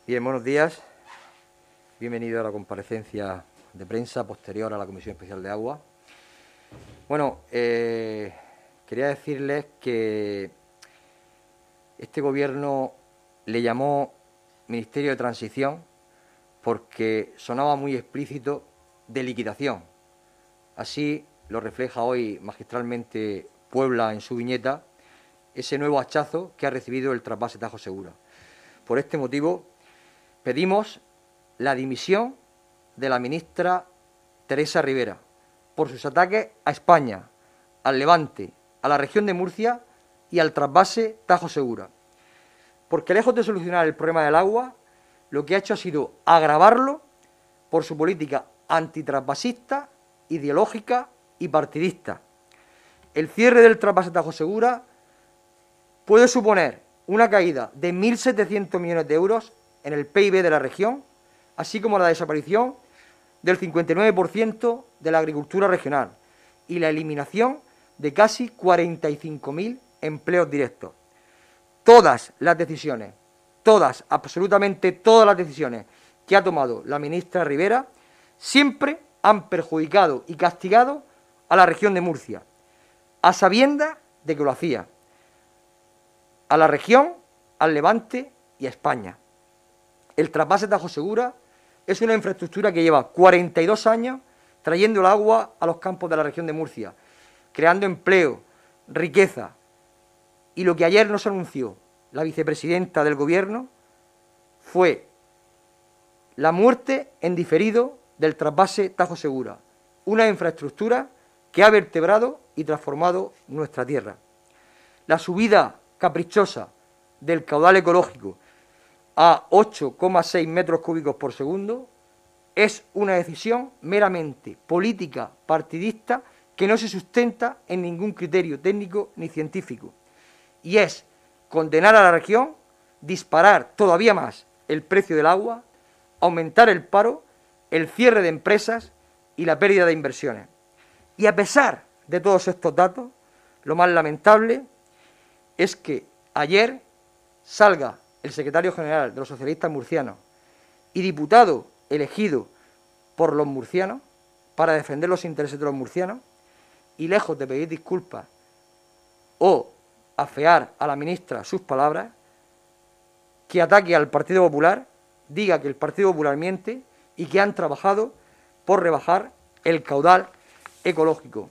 Bien, buenos días. Bienvenido a la comparecencia de prensa posterior a la Comisión Especial de Agua. Bueno, quería decirles que este Gobierno le llamó Ministerio de Transición porque sonaba muy explícito de liquidación. Así lo refleja hoy magistralmente Puebla en su viñeta, ese nuevo hachazo que ha recibido el trasvase Tajo Segura. Por este motivo, pedimos la dimisión de la ministra Teresa Rivera por sus ataques a España, al Levante, a la región de Murcia y al trasvase Tajo Segura. Porque lejos de solucionar el problema del agua, lo que ha hecho ha sido agravarlo por su política antitrasvasista, ideológica y partidista. El cierre del trasvase Tajo Segura puede suponer una caída de 1.700 millones de euros en el PIB de la región, así como la desaparición del 59% de la agricultura regional y la eliminación de casi 45.000 empleos directos. Todas las decisiones, absolutamente todas las decisiones que ha tomado la ministra Rivera siempre han perjudicado y castigado a la región de Murcia, a sabiendas de que lo hacía, a la región, al Levante y a España. El trasvase Tajo Segura es una infraestructura que lleva 42 años trayendo el agua a los campos de la región de Murcia, creando empleo, riqueza. Y lo que ayer nos anunció la vicepresidenta del Gobierno fue la muerte en diferido del trasvase Tajo Segura, una infraestructura que ha vertebrado y transformado nuestra tierra. La subida caprichosa del caudal ecológico a 8,6 metros cúbicos por segundo es una decisión meramente política, partidista, que no se sustenta en ningún criterio técnico ni científico. Y es condenar a la región, disparar todavía más el precio del agua, aumentar el paro, el cierre de empresas y la pérdida de inversiones. Y a pesar de todos estos datos, lo más lamentable es que ayer salga el secretario general de los socialistas murcianos y diputado elegido por los murcianos para defender los intereses de los murcianos, y lejos de pedir disculpas o afear a la ministra sus palabras, que ataque al Partido Popular, diga que el Partido Popular miente y que han trabajado por rebajar el caudal ecológico.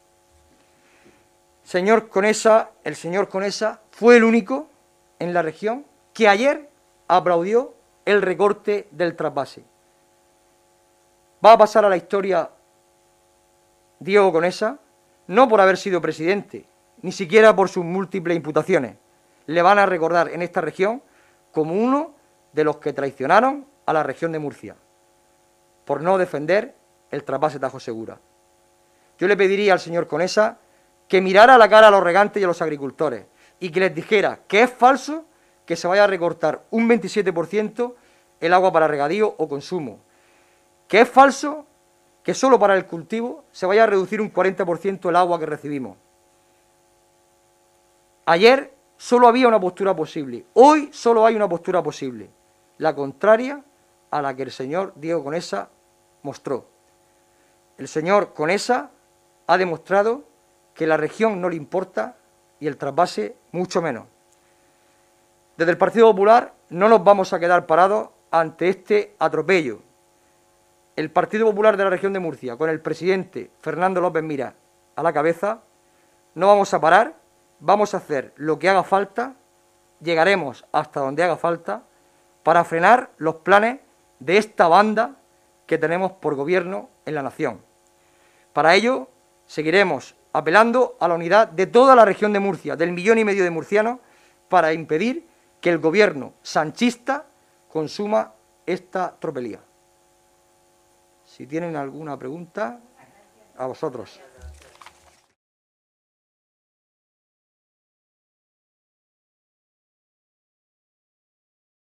El señor Conesa fue el único en la región que ayer aplaudió el recorte del trasvase. Va a pasar a la historia Diego Conesa, no por haber sido presidente, ni siquiera por sus múltiples imputaciones. Le van a recordar en esta región como uno de los que traicionaron a la región de Murcia, por no defender el trasvase Tajo Segura. Yo le pediría al señor Conesa que mirara a la cara a los regantes y a los agricultores y que les dijera que es falso que se vaya a recortar un 27% el agua para regadío o consumo, que es falso que solo para el cultivo se vaya a reducir un 40% el agua que recibimos. Ayer solo había una postura posible, hoy solo hay una postura posible, la contraria a la que el señor Diego Conesa mostró. El señor Conesa ha demostrado que la región no le importa y el trasvase mucho menos. Desde el Partido Popular no nos vamos a quedar parados ante este atropello. El Partido Popular de la región de Murcia, con el presidente Fernando López Miras a la cabeza, no vamos a parar, vamos a hacer lo que haga falta, llegaremos hasta donde haga falta para frenar los planes de esta banda que tenemos por gobierno en la nación. Para ello, seguiremos apelando a la unidad de toda la región de Murcia, del 1,5 millones de murcianos, para impedir que el gobierno sanchista consuma esta tropelía. Si tienen alguna pregunta, a vosotros.